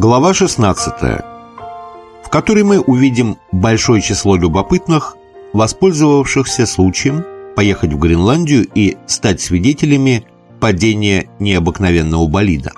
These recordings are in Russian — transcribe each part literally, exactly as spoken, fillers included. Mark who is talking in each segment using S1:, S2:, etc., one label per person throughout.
S1: Глава шестнадцатая, в которой мы увидим большое число любопытных, воспользовавшихся случаем поехать в Гренландию и стать свидетелями падения необыкновенного болида.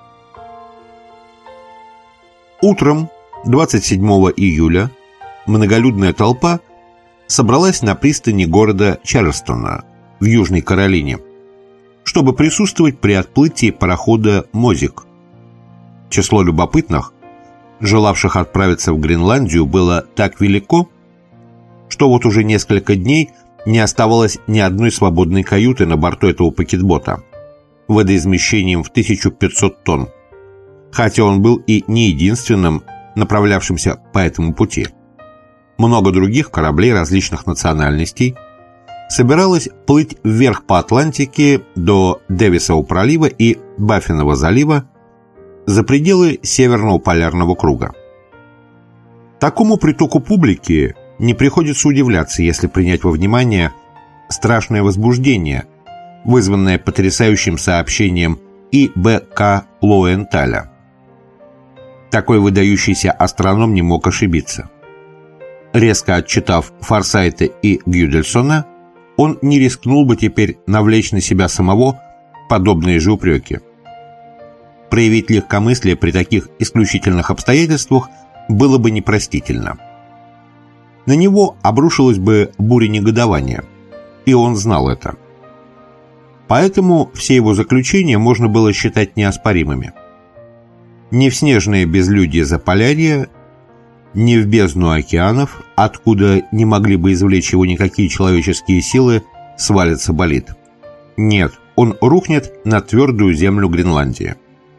S1: Утром двадцать седьмого июля многолюдная толпа собралась на пристани города Чарльстона в Южной Каролине, чтобы присутствовать при отплытии парохода «Мозик». Число любопытных, желавших отправиться в Гренландию, было так велико, что вот уже несколько дней не оставалось ни одной свободной каюты на борту этого пакетбота, водоизмещением в тысячу пятьсот тонн, хотя он был и не единственным направлявшимся по этому пути. Много других кораблей различных национальностей собиралось плыть вверх по Атлантике до Дэвисова пролива и Баффинова залива за пределы Северного полярного круга. Такому притоку публики не приходится удивляться, если принять во внимание страшное возбуждение, вызванное потрясающим сообщением И Б К Лоуэнталя. Такой выдающийся астроном не мог ошибиться. Резко отчитав Форсайта и Гюдельсона, он не рискнул бы теперь навлечь на себя самого подобные же упреки. Проявить легкомыслие при таких исключительных обстоятельствах было бы непростительно. На него обрушилась бы буря негодования, и он знал это. Поэтому все его заключения можно было считать неоспоримыми. Не в снежное безлюдье Заполярья, не в бездну океанов, откуда не могли бы извлечь его никакие человеческие силы, свалится болид. Нет, он рухнет на твердую землю Гренландии.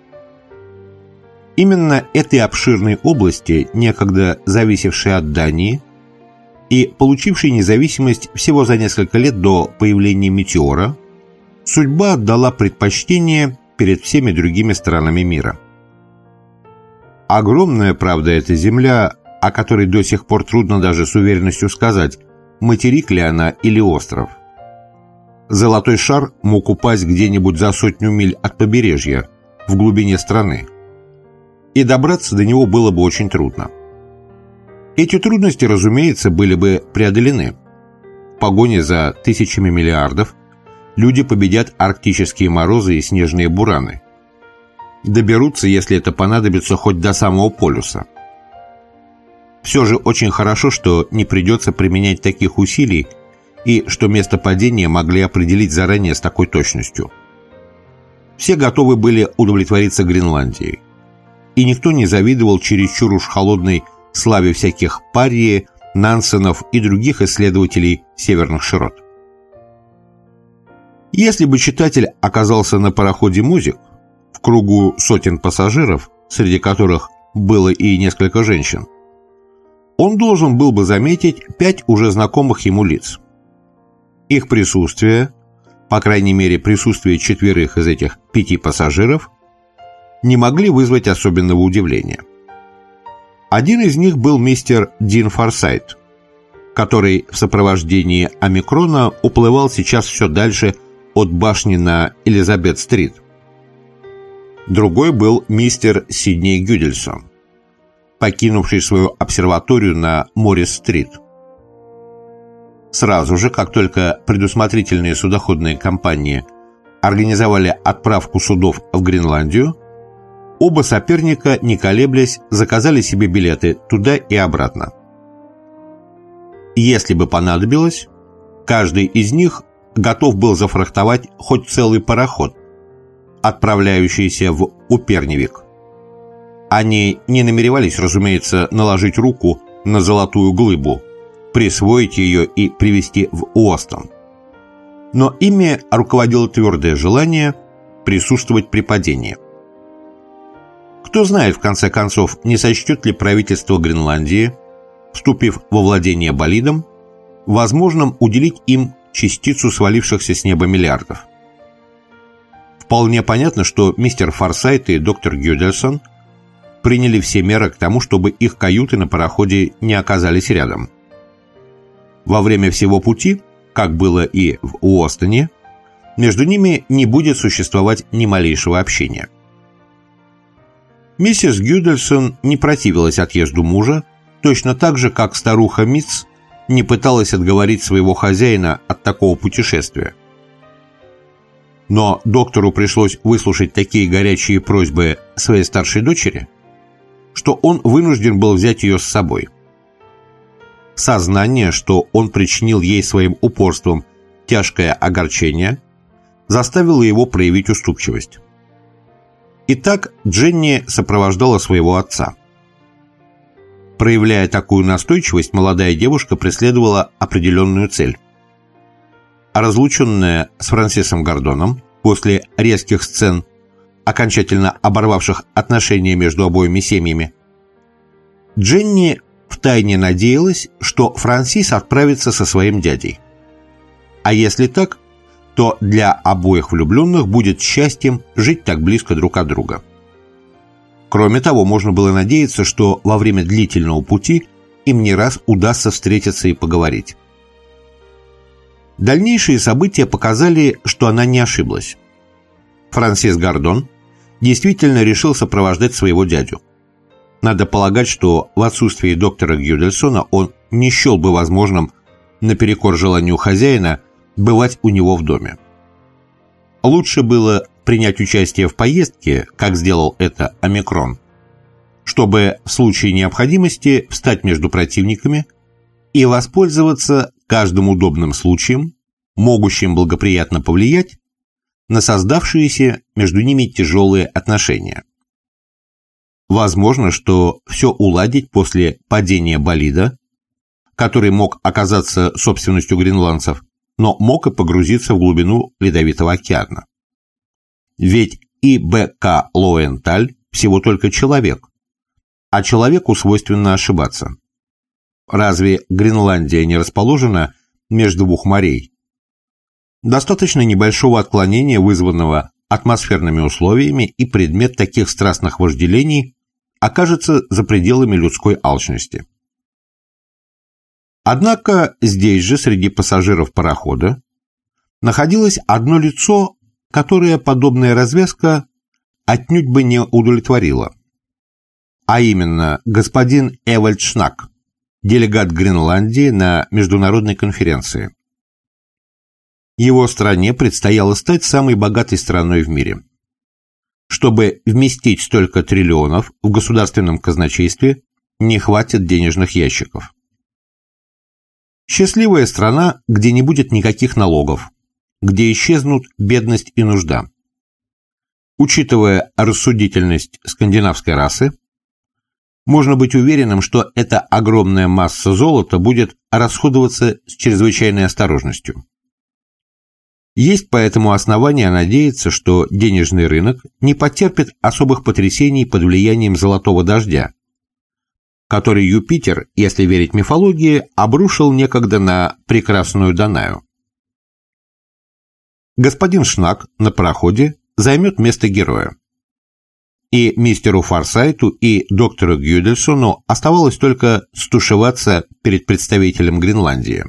S1: Именно этой обширной области, некогда зависевшей от Дании и получившей независимость всего за несколько лет до появления метеора, судьба отдала предпочтение перед всеми другими странами мира. Огромная, правда, эта земля, о которой до сих пор трудно даже с уверенностью сказать, материк ли она или остров. Золотой шар мог упасть где-нибудь за сотню миль от побережья, в глубине страны, и добраться до него было бы очень трудно. Эти трудности, разумеется, были бы преодолены. В погоне за тысячами миллиардов люди победят арктические морозы и снежные бураны. Доберутся, если это понадобится, хоть до самого полюса. Все же очень хорошо, что не придется применять таких усилий и что место падения могли определить заранее с такой точностью. Все готовы были удовлетвориться Гренландией, и никто не завидовал чересчур уж холодной славе всяких Парри, Нансенов и других исследователей северных широт. Если бы читатель оказался на пароходе «Мозик» в кругу сотен пассажиров, среди которых было и несколько женщин, он должен был бы заметить пять уже знакомых ему лиц. Их присутствие, по крайней мере присутствие четверых из этих пяти пассажиров, не могли вызвать особенного удивления. Один из них был мистер Дин Форсайт, который в сопровождении омикрона уплывал сейчас все дальше от башни на Элизабет-стрит. Другой был мистер Сидней Гюдельсон, покинувший свою обсерваторию на Моррис-стрит. Сразу же, как только предусмотрительные судоходные компании организовали отправку судов в Гренландию, оба соперника, не колеблясь, заказали себе билеты туда и обратно. Если бы понадобилось, каждый из них готов был зафрахтовать хоть целый пароход, отправляющийся в Уперневик. Они не намеревались, разумеется, наложить руку на золотую глыбу, присвоить ее и привезти в Уостон. Но ими руководило твердое желание присутствовать при падении. Кто знает, в конце концов, не сочтет ли правительство Гренландии, вступив во владение болидом, возможным уделить им частицу свалившихся с неба миллиардов. Вполне понятно, что мистер Форсайт и доктор Гюдельсон приняли все меры к тому, чтобы их каюты на пароходе не оказались рядом. Во время всего пути, как было и в Уостоне, между ними не будет существовать ни малейшего общения. Миссис Гюдельсон не противилась отъезду мужа, точно так же, как старуха Митц не пыталась отговорить своего хозяина от такого путешествия. Но доктору пришлось выслушать такие горячие просьбы своей старшей дочери, что он вынужден был взять ее с собой. Сознание, что он причинил ей своим упорством тяжкое огорчение, заставило его проявить уступчивость. Итак, Дженни сопровождала своего отца. Проявляя такую настойчивость, молодая девушка преследовала определенную цель. А разлученная с Франсисом Гордоном после резких сцен, окончательно оборвавших отношения между обоими семьями, Дженни втайне надеялась, что Франсис отправится со своим дядей. А если так, то для обоих влюбленных будет счастьем жить так близко друг от друга. Кроме того, можно было надеяться, что во время длительного пути им не раз удастся встретиться и поговорить. Дальнейшие события показали, что она не ошиблась. Франсис Гордон действительно решил сопровождать своего дядю. Надо полагать, что в отсутствии доктора Гюдельсона он не счел бы возможным, наперекор желанию хозяина, бывать у него в доме. Лучше было принять участие в поездке, как сделал это Омикрон, чтобы в случае необходимости встать между противниками и воспользоваться каждым удобным случаем, могущим благоприятно повлиять на создавшиеся между ними тяжелые отношения. Возможно, что все уладить после падения болида, который мог оказаться собственностью гренландцев, но мог и погрузиться в глубину Ледовитого океана. Ведь И Б К Лоенталь всего только человек, а человеку свойственно ошибаться. Разве Гренландия не расположена между двух морей? Достаточно небольшого отклонения, вызванного атмосферными условиями, и предмет таких страстных вожделений окажется за пределами людской алчности. Однако здесь же, среди пассажиров парохода, находилось одно лицо, которое подобная развязка отнюдь бы не удовлетворила, а именно господин Эвальд Шнак, делегат Гренландии на международной конференции. Его стране предстояло стать самой богатой страной в мире. Чтобы вместить столько триллионов в государственном казначействе, не хватит денежных ящиков. Счастливая страна, где не будет никаких налогов, где исчезнут бедность и нужда. Учитывая рассудительность скандинавской расы, можно быть уверенным, что эта огромная масса золота будет расходоваться с чрезвычайной осторожностью. Есть поэтому основания надеяться, что денежный рынок не потерпит особых потрясений под влиянием золотого дождя, который Юпитер, если верить мифологии, обрушил некогда на прекрасную Данаю. Господин Шнак на пароходе займет место героя. И мистеру Форсайту, и доктору Гюдельсону оставалось только стушеваться перед представителем Гренландии.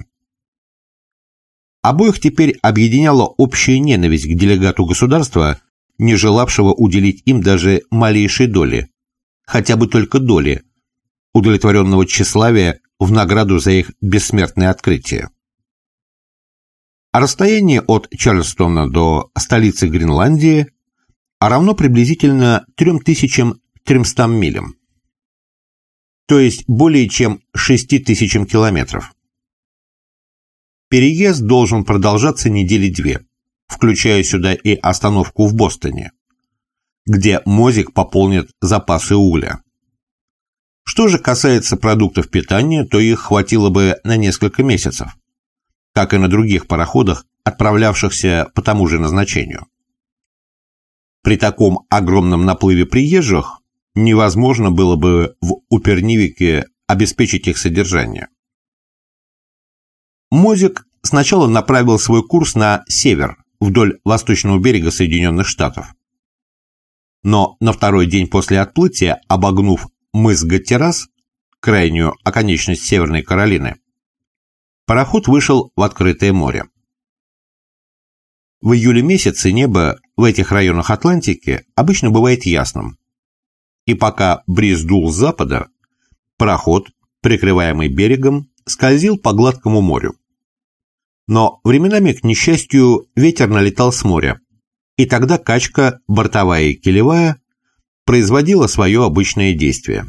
S1: Обоих теперь объединяла общая ненависть к делегату государства, не желавшего уделить им даже малейшей доли, хотя бы только доли, удовлетворенного тщеславия в награду за их бессмертное открытие. А расстояние от Чарльстона до столицы Гренландии равно приблизительно трем тысячам тремстам милям, то есть более чем шести тысячам километров. Переезд должен продолжаться недели две, включая сюда и остановку в Бостоне, где Мозик пополнит запасы угля. Что же касается продуктов питания, то их хватило бы на несколько месяцев, как и на других пароходах, отправлявшихся по тому же назначению. При таком огромном наплыве приезжих невозможно было бы в Упернивике обеспечить их содержание. Мозик сначала направил свой курс на север, вдоль восточного берега Соединенных Штатов. Но на второй день после отплытия, обогнув мыс Гаттерас, крайнюю оконечность Северной Каролины, пароход вышел в открытое море. В июле месяце небо в этих районах Атлантики обычно бывает ясным, и пока бриз дул с запада, пароход, прикрываемый берегом, скользил по гладкому морю. Но временами, к несчастью, ветер налетал с моря, и тогда качка, бортовая и килевая, производила свое обычное действие.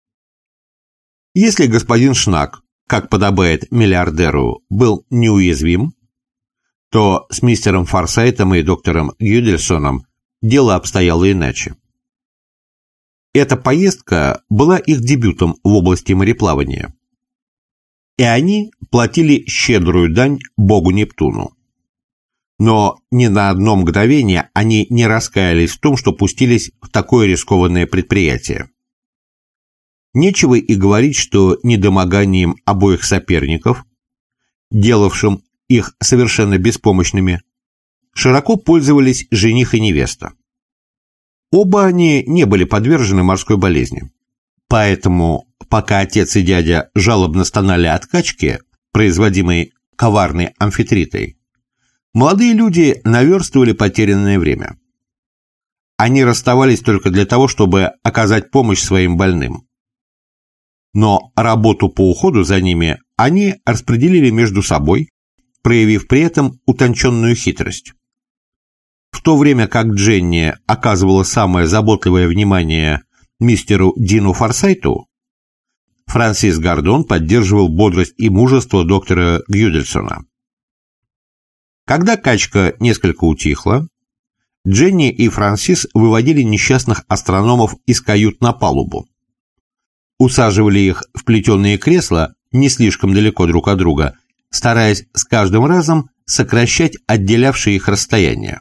S1: Если господин Шнак, как подобает миллиардеру, был неуязвим, то с мистером Форсайтом и доктором Гюдельсоном дело обстояло иначе. Эта поездка была их дебютом в области мореплавания, и они платили щедрую дань богу Нептуну. Но ни на одно мгновение они не раскаялись в том, что пустились в такое рискованное предприятие. Нечего и говорить, что недомоганием обоих соперников, делавшим их совершенно беспомощными, широко пользовались жених и невеста. Оба они не были подвержены морской болезни. Поэтому, пока отец и дядя жалобно стонали от качки, производимой коварной амфитритой, молодые люди наверстывали потерянное время. Они расставались только для того, чтобы оказать помощь своим больным. Но работу по уходу за ними они распределили между собой, проявив при этом утонченную хитрость. В то время как Дженни оказывала самое заботливое внимание мистеру Дину Форсайту, Франсис Гордон поддерживал бодрость и мужество доктора Гюдельсона. Когда качка несколько утихла, Дженни и Франсис выводили несчастных астрономов из кают на палубу, усаживали их в плетеные кресла не слишком далеко друг от друга, стараясь с каждым разом сокращать отделявшие их расстояние.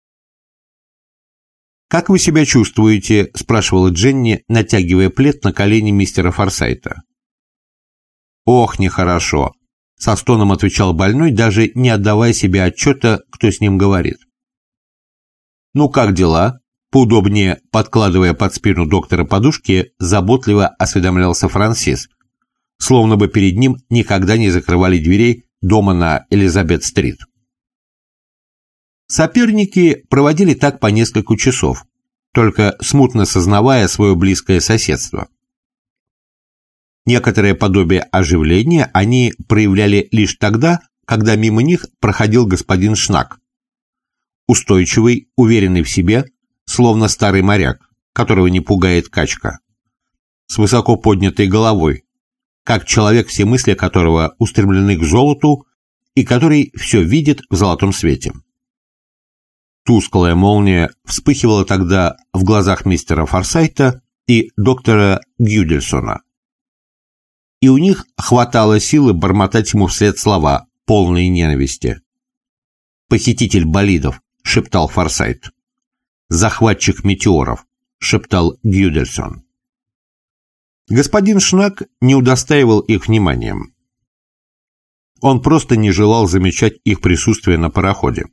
S1: «Как вы себя чувствуете?» – спрашивала Дженни, натягивая плед на колени мистера Форсайта. «Ох, нехорошо», – со стоном отвечал больной, даже не отдавая себе отчета, кто с ним говорит. «Ну как дела?» – поудобнее подкладывая под спину доктора подушки, заботливо осведомлялся Франсис, словно бы перед ним никогда не закрывали дверей дома на Элизабет-стрит. Соперники проводили так по несколько часов, только смутно сознавая свое близкое соседство. Некоторое подобие оживления они проявляли лишь тогда, когда мимо них проходил господин Шнак, устойчивый, уверенный в себе, словно старый моряк, которого не пугает качка, с высоко поднятой головой, как человек, все мысли которого устремлены к золоту и который все видит в золотом свете. Тусклая молния вспыхивала тогда в глазах мистера Форсайта и доктора Гюдельсона, и у них хватало силы бормотать ему вслед слова, полные ненависти. «Похититель болидов», — шептал Форсайт. «Захватчик метеоров», — шептал Гюдельсон. Господин Шнак не удостаивал их вниманием. Он просто не желал замечать их присутствие на пароходе.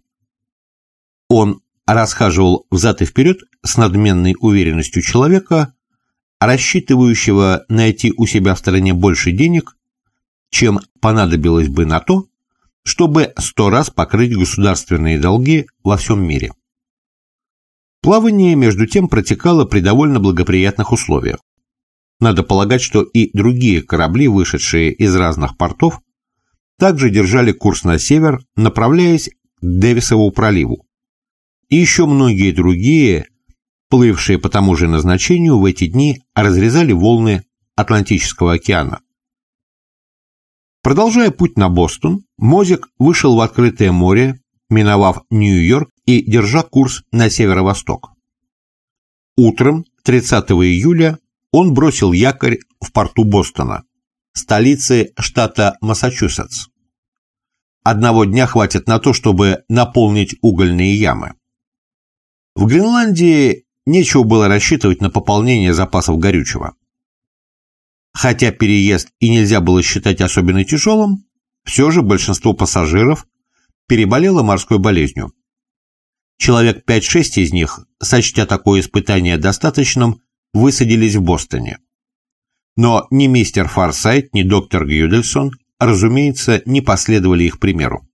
S1: Он расхаживал взад и вперед с надменной уверенностью человека, рассчитывающего найти у себя в стране больше денег, чем понадобилось бы на то, чтобы сто раз покрыть государственные долги во всем мире. Плавание, между тем, протекало при довольно благоприятных условиях. Надо полагать, что и другие корабли, вышедшие из разных портов, также держали курс на север, направляясь к Дэвисову проливу. И еще многие другие, плывшие по тому же назначению, в эти дни разрезали волны Атлантического океана. Продолжая путь на Бостон, Мозик вышел в открытое море, миновав Нью-Йорк и держа курс на северо-восток. Утром тридцатого июля он бросил якорь в порту Бостона, столицы штата Массачусетс. Одного дня хватит на то, чтобы наполнить угольные ямы. В Гренландии нечего было рассчитывать на пополнение запасов горючего. Хотя переезд и нельзя было считать особенно тяжелым, все же большинство пассажиров переболело морской болезнью. Человек пять-шесть из них, сочтя такое испытание достаточным, высадились в Бостоне. Но ни мистер Форсайт, ни доктор Гюдельсон, разумеется, не последовали их примеру.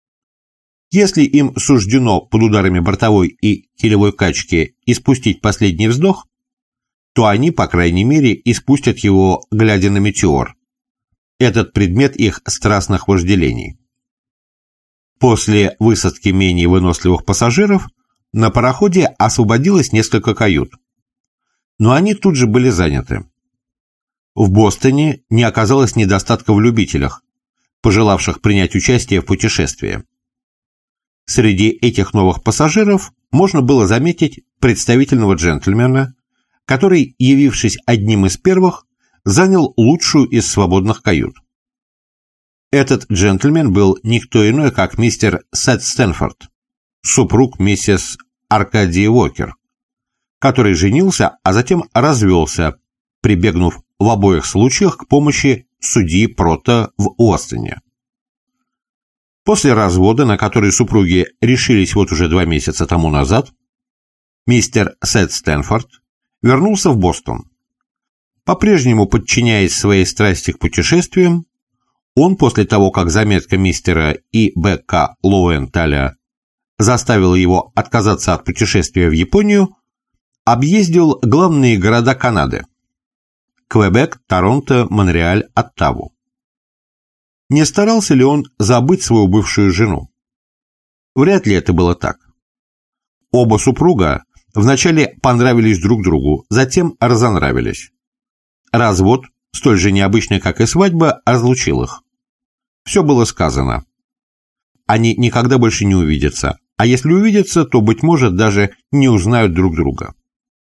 S1: Если им суждено под ударами бортовой и килевой качки испустить последний вздох, то они, по крайней мере, испустят его, глядя на метеор. Этот предмет их страстных вожделений. После высадки менее выносливых пассажиров на пароходе освободилось несколько кают. Но они тут же были заняты. В Бостоне не оказалось недостатка в любителях, пожелавших принять участие в путешествии. Среди этих новых пассажиров можно было заметить представительного джентльмена, который, явившись одним из первых, занял лучшую из свободных кают. Этот джентльмен был никто иной, как мистер Сет Стэнфорд, супруг миссис Аркадии Уокер, который женился, а затем развелся, прибегнув в обоих случаях к помощи судьи Прота в Уостоне. После развода, на который супруги решились вот уже два месяца тому назад, мистер Сет Стэнфорд вернулся в Бостон. По-прежнему подчиняясь своей страсти к путешествиям, он после того, как заметка мистера И. Б. К. Лоуэнталя заставила его отказаться от путешествия в Японию, объездил главные города Канады – Квебек, Торонто, Монреаль, Оттаву. Не старался ли он забыть свою бывшую жену? Вряд ли это было так. Оба супруга вначале понравились друг другу, затем разонравились. Развод, столь же необычный, как и свадьба, разлучил их. Все было сказано. Они никогда больше не увидятся, а если увидятся, то, быть может, даже не узнают друг друга.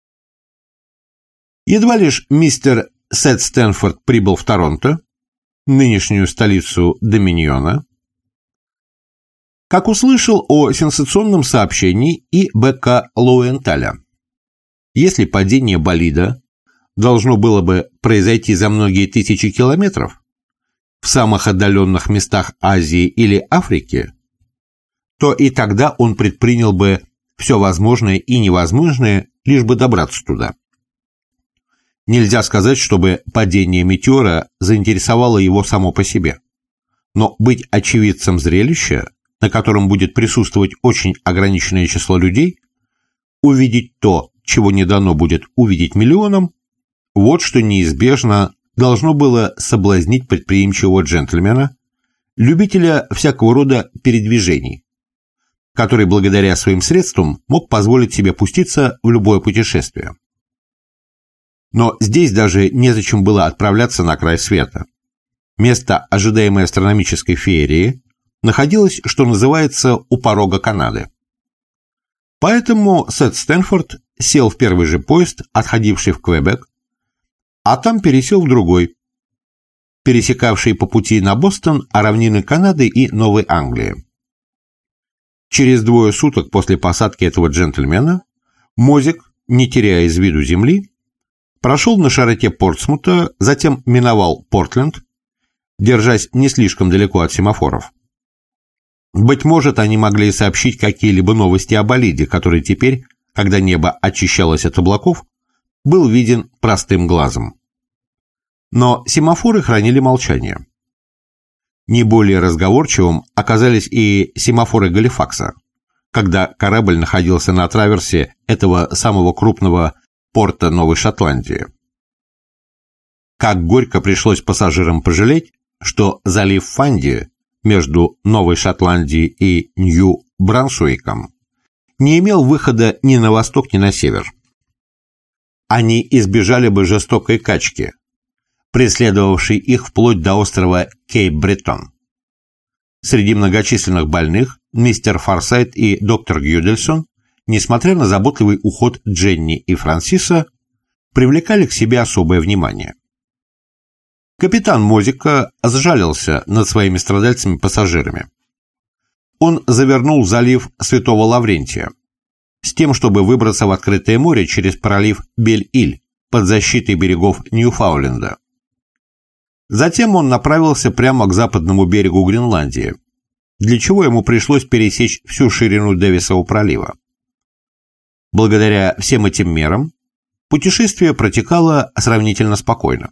S1: Едва лишь мистер Сет Стэнфорд прибыл в Торонто, нынешнюю столицу Доминиона, как услышал о сенсационном сообщении И. Б. К. Лоуэнталя. Если падение болида должно было бы произойти за многие тысячи километров в самых отдаленных местах Азии или Африки, то и тогда он предпринял бы все возможное и невозможное, лишь бы добраться туда. Нельзя сказать, чтобы падение метеора заинтересовало его само по себе, но быть очевидцем зрелища, на котором будет присутствовать очень ограниченное число людей, увидеть то, чего не дано будет увидеть миллионам, вот что неизбежно должно было соблазнить предприимчивого джентльмена, любителя всякого рода передвижений, который благодаря своим средствам мог позволить себе пуститься в любое путешествие. Но здесь даже незачем было отправляться на край света. Место ожидаемой астрономической феерии находилось, что называется, у порога Канады. Поэтому Сет Стэнфорд сел в первый же поезд, отходивший в Квебек, а там пересел в другой, пересекавший по пути на Бостон равнины Канады и Новой Англии. Через двое суток после посадки этого джентльмена Мозик, не теряя из виду земли, прошел на широте Портсмута, затем миновал Портленд, держась не слишком далеко от семафоров. Быть может, они могли сообщить какие-либо новости о болиде, который теперь, когда небо очищалось от облаков, был виден простым глазом. Но семафоры хранили молчание. Не более разговорчивым оказались и семафоры Галифакса, когда корабль находился на траверсе этого самого крупного порта Новой Шотландии. Как горько пришлось пассажирам пожалеть, что залив Фанди между Новой Шотландией и Нью-Брансуиком не имел выхода ни на восток, ни на север. Они избежали бы жестокой качки, преследовавшей их вплоть до острова Кейп-Бретон. Среди многочисленных больных мистер Форсайт и доктор Гюдельсон, несмотря на заботливый уход Дженни и Франсиса, привлекали к себе особое внимание. Капитан Мозика сжалился над своими страдальцами-пассажирами. Он завернул в залив Святого Лаврентия с тем, чтобы выбраться в открытое море через пролив Бель-Иль под защитой берегов Ньюфаундленда. Затем он направился прямо к западному берегу Гренландии, для чего ему пришлось пересечь всю ширину Дэвисова пролива. Благодаря всем этим мерам путешествие протекало сравнительно спокойно.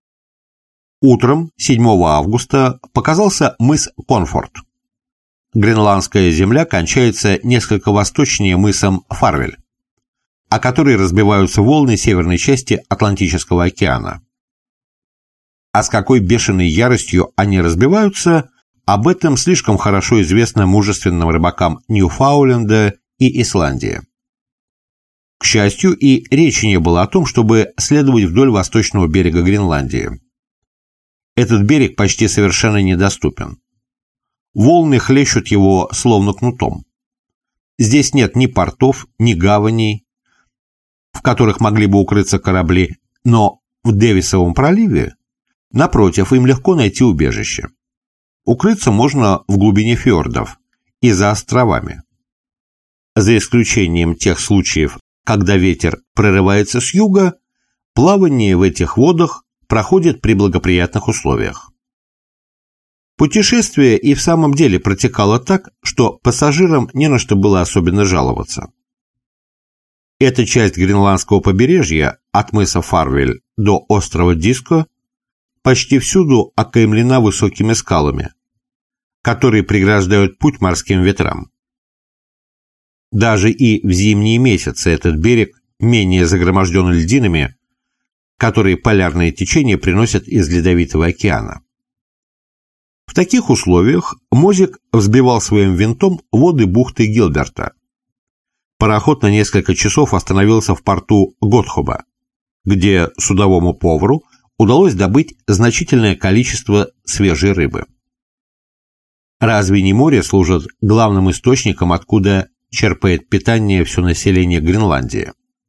S1: Утром седьмого августа показался мыс Конфорт. Гренландская земля кончается несколько восточнее мысом Фарвель, о которой разбиваются волны северной части Атлантического океана. А с какой бешеной яростью они разбиваются, об этом слишком хорошо известно мужественным рыбакам Ньюфаундленда и Исландии. К счастью, и речи не было о том, чтобы следовать вдоль восточного берега Гренландии. Этот берег почти совершенно недоступен. Волны хлещут его словно кнутом. Здесь нет ни портов, ни гаваней, в которых могли бы укрыться корабли, но в Дэвисовом проливе, напротив, им легко найти убежище. Укрыться можно в глубине фьордов и за островами. За исключением тех случаев, когда ветер прорывается с юга, плавание в этих водах проходит при благоприятных условиях. Путешествие и в самом деле протекало так, что пассажирам не на что было особенно жаловаться. Эта часть гренландского побережья от мыса Фарвель до острова Диско почти всюду окаймлена высокими скалами, которые преграждают путь морским ветрам. Даже и в зимние месяцы этот берег менее загроможден льдинами, которые полярные течения приносят из Ледовитого океана. В таких условиях Мозик взбивал своим винтом воды бухты Гилберта. Пароход на несколько часов остановился в порту Готхоба, где судовому повару удалось добыть значительное количество свежей рыбы. Разве не море служит главным источником, откуда черпает питание все население Гренландии?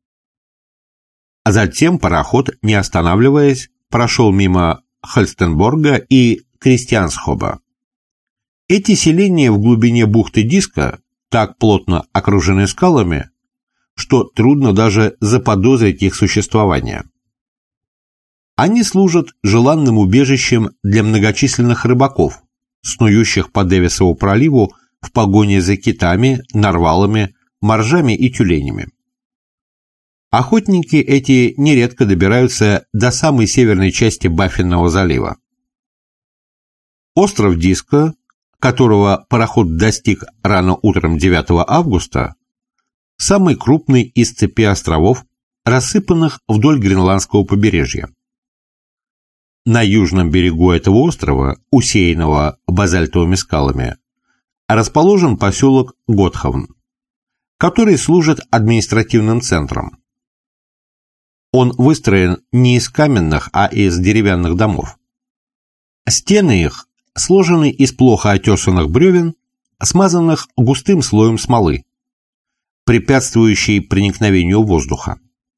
S1: А затем пароход, не останавливаясь, прошел мимо Хальстенборга и Кристиансхоба. Эти селения в глубине бухты Диска так плотно окружены скалами, что трудно даже заподозрить их существование. Они служат желанным убежищем для многочисленных рыбаков, снующих по Дэвисову проливу в погоне за китами, нарвалами, моржами и тюленями. Охотники эти нередко добираются до самой северной части Баффинного залива. Остров Диско, которого пароход достиг рано утром девятого августа, самый крупный из цепи островов, рассыпанных вдоль гренландского побережья. На южном берегу этого острова, усеянного базальтовыми скалами, расположен поселок Готховн, который служит административным центром. Он выстроен не из каменных, а из деревянных домов. Стены их сложены из плохо отесанных бревен, смазанных густым слоем смолы, препятствующей проникновению воздуха.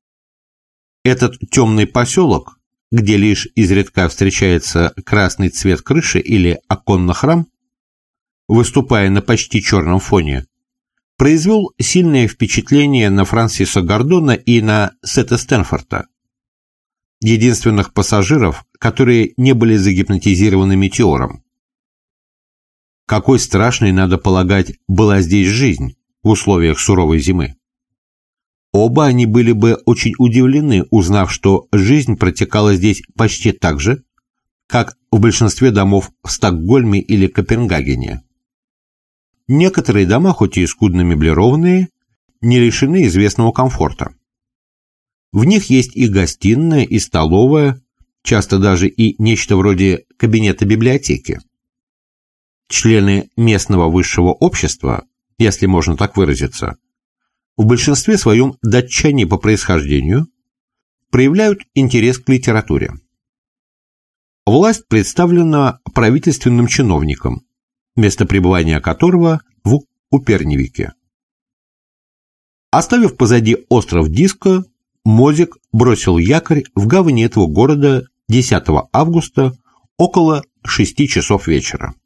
S1: Этот темный поселок, где лишь изредка встречается красный цвет крыши или оконных рам, выступая на почти черном фоне, произвел сильное впечатление на Франсиса Гордона и на Сета Стэнфорда, единственных пассажиров, которые не были загипнотизированы метеором. Какой страшной, надо полагать, была здесь жизнь в условиях суровой зимы. Оба они были бы очень удивлены, узнав, что жизнь протекала здесь почти так же, как в большинстве домов в Стокгольме или Копенгагене. Некоторые дома, хоть и скудно меблированные, не лишены известного комфорта. В них есть и гостиная, и столовая, часто даже и нечто вроде кабинета библиотеки. Члены местного высшего общества, если можно так выразиться, в большинстве своем датчане по происхождению, проявляют интерес к литературе. Власть представлена правительственным чиновником, место пребывания которого в Упернивике. Оставив позади остров Диско, Мозик бросил якорь в гавани этого города десятого августа около шести часов вечера.